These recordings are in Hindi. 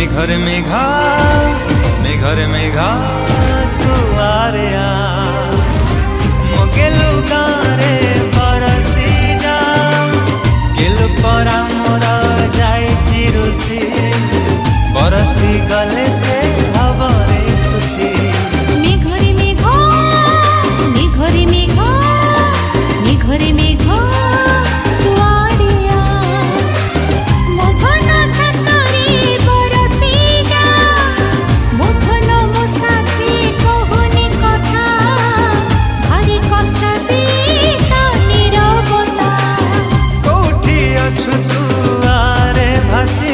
मेघरे मेघा मेघरे मेघा तू आरे आ मो गेलु गारे परसी जा गेलु परा मोर जाई चिरुसी बरसी गले से हबरे खुशी मेघरे मेघा मेघरे मेघा मेघरे मेघा तू आरे आ मोधन छतरी बरसी जा मोधन मो साथी कहनी कथा भारी कष्ट देता नीरवता कोठी अछु तू आरे भासी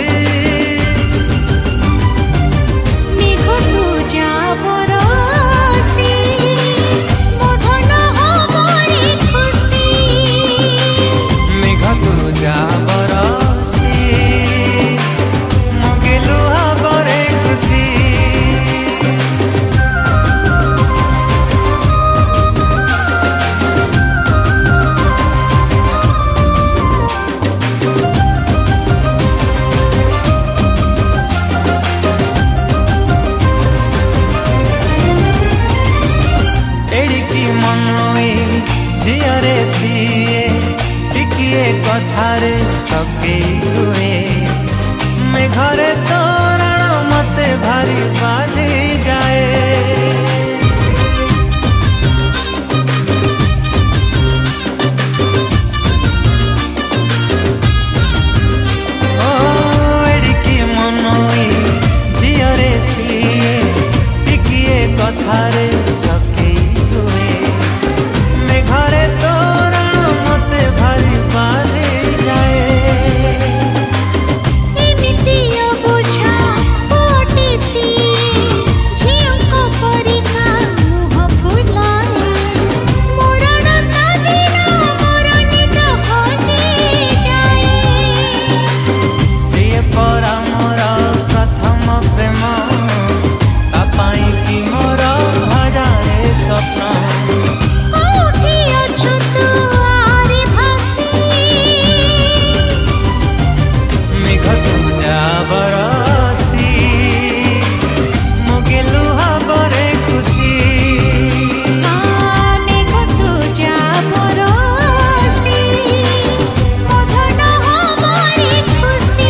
मेघ तू जा बरसी मोधन हमारी खुशी मेघ तू जा बरसी मो गेलु हबरे खुशी एड़िकी मनोई झियरे सीए टिकिए कथारे सके हुए मेघरे तोरण मते भारी बाधी जाए ओ एड़िकी मनोई झियरे सीए टिकिए कथारे सके हुए मेघरे तोरण मते भारी बाधी जाए एमिति अबुझा ओटिसी झिउको परिका मुह फुलाए मरण ताबिना मरणित हजी जाए सिए परा मोर प्रथम प्रेम ता पाई कि मोर हजारे स्वप्न कोठी अछु तू आरे भासी मेघ तू जा बरसी मो गेलु हबरे खुशी मेघ तू जा बरसी मोधन हमारी खुशी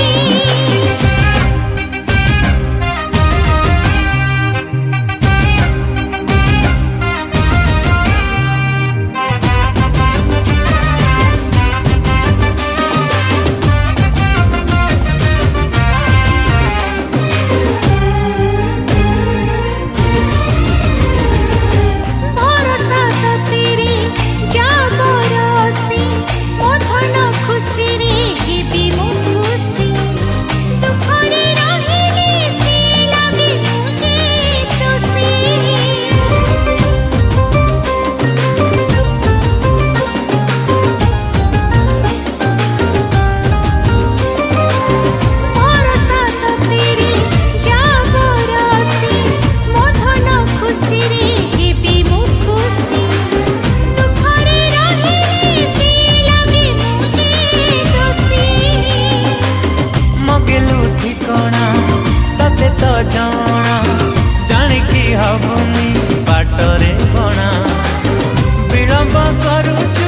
भरोसा तो तेरे जा बरसी मोधन खुशी रे हेबी मो खुशी दुखरे रहिले से लागे मुझे तुसी भरोसा तो तेरे जा बरसी मोधन खुशी रे हेबी मो खुशी दुखरे रहिले से लागे मुझे तुसी मो गेलु ठिकणा तते तो जाना जानिकी हबुनी बाटरे बणा विलम्ब करूछु